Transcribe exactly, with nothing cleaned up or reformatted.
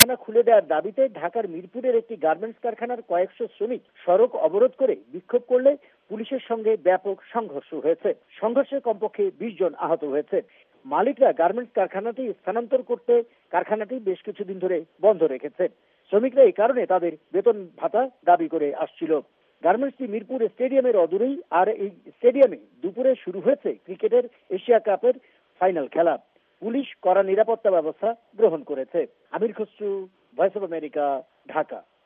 কারখানা খুলে দেওয়ার দাবিতে ঢাকার মিরপুরের একটি গার্মেন্টস কারখানার কয়েকশো শ্রমিক সড়ক অবরোধ করে বিক্ষোভ করলে পুলিশের সঙ্গে ব্যাপক সংঘর্ষ হয়েছে। সংঘর্ষে কমপক্ষে বিশ জন আহত হয়েছে। মালিকরা গার্মেন্টস কারখানাটি স্থানান্তর করতে কারখানাটি বেশ কিছুদিন ধরে বন্ধ রেখেছে। শ্রমিকরা এই কারণে তাদের বেতন ভাতা দাবি করে আসছিল। গার্মেন্টসটি মিরপুর স্টেডিয়ামের অদূরেই, আর এই স্টেডিয়ামে দুপুরে শুরু হয়েছে ক্রিকেটের এশিয়া কাপের ফাইনাল খেলা। পুলিশ কড়া নিরাপত্তা ব্যবস্থা গ্রহণ করেছে। Amir Khasru, Voice of America, Dhaka.